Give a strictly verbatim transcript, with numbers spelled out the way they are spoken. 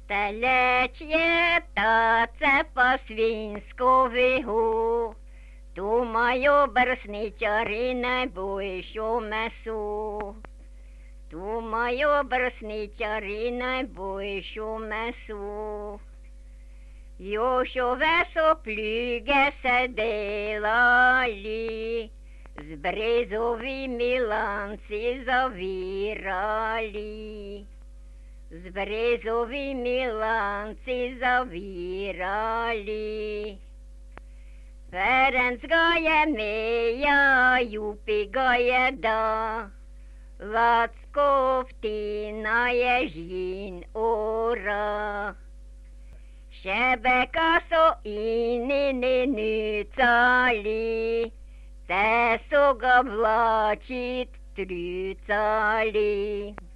Телеч'є та це по-свінськові гу. Думаю, берсничари не бойщо месу. Думаю, берсничари не бойщо месу. Jo så vær så flyge seg delali, z brezovi milanci zavirali. Z brezovi milanci zavirali. Ferenc ga je meja, Jupi ga je da, Lacko vtina je žin ora. Šebeka so inini nucali, te so ga vlačit trucali.